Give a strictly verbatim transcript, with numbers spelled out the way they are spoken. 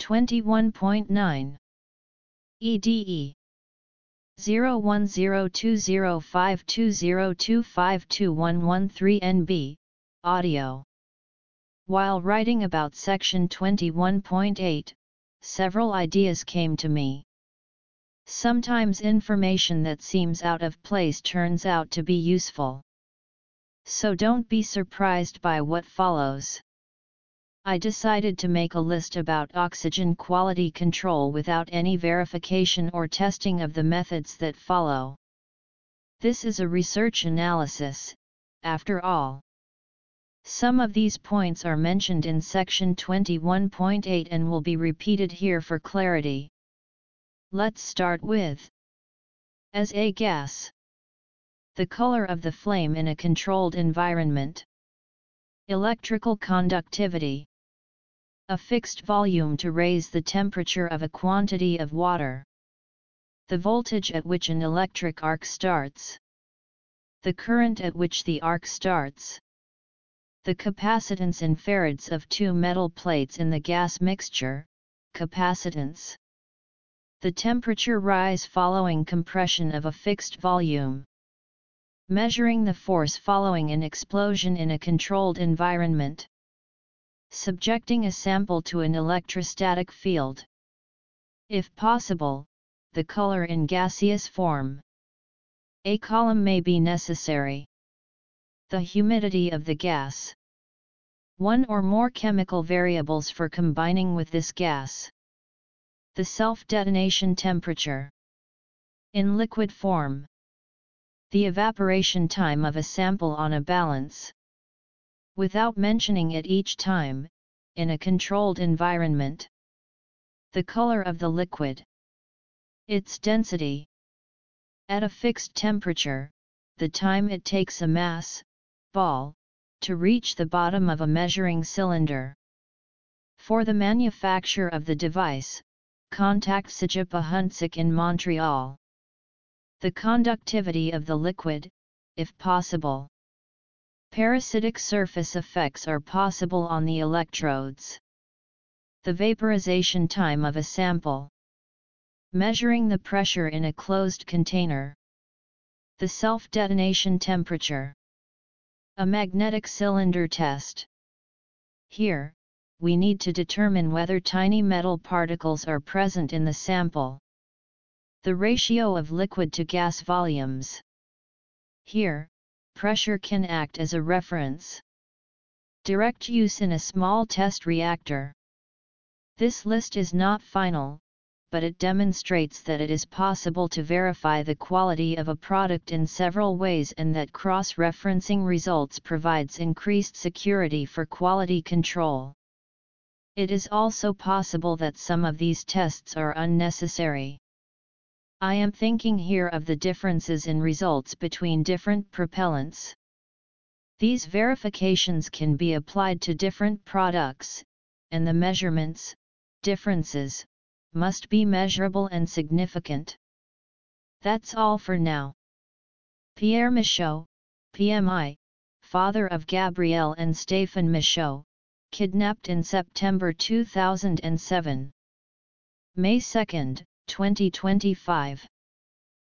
twenty-one point nine. E D E zero one zero two zero five two zero two five two one one three N B, audio. While writing about section twenty-one point eight, several ideas came to me. Sometimes information that seems out of place turns out to be useful. So don't be surprised by what follows. I decided to make a list about oxygen quality control without any verification or testing of the methods that follow. This is a research analysis, after all. Some of these points are mentioned in section twenty-one point eight and will be repeated here for clarity. Let's start with as a gas. The color of the flame in a controlled environment. Electrical conductivity. A fixed volume to raise the temperature of a quantity of water. The voltage at which an electric arc starts. The current at which the arc starts. The capacitance in farads of two metal plates in the gas mixture, capacitance. The temperature rise following compression of a fixed volume. Measuring the force following an explosion in a controlled environment. Subjecting a sample to an electrostatic field. If possible, the color in gaseous form. A column may be necessary. The humidity of the gas. One or more chemical variables for combining with this gas. The self-detonation temperature. In liquid form. The evaporation time of a sample on a balance. Without mentioning it each time, in a controlled environment. The color of the liquid. Its density. At a fixed temperature, the time it takes a mass, ball, to reach the bottom of a measuring cylinder. For the manufacture of the device, contact Sajipa Hunsik in Montreal. The conductivity of the liquid, if possible. Parasitic surface effects are possible on the electrodes. The vaporization time of a sample. Measuring the pressure in a closed container. The self-detonation temperature. A magnetic cylinder test. Here, we need to determine whether tiny metal particles are present in the sample. The ratio of liquid to gas volumes. Here, pressure can act as a reference. Direct use in a small test reactor. This list is not final, but it demonstrates that it is possible to verify the quality of a product in several ways and that cross-referencing results provides increased security for quality control. It is also possible that some of these tests are unnecessary. I am thinking here of the differences in results between different propellants. These verifications can be applied to different products, and the measurements, differences, must be measurable and significant. That's all for now. Pierre Michaud, P M I, father of Gabrielle and Stéphane Michaud, kidnapped in September two thousand seven. May second, twenty twenty-five.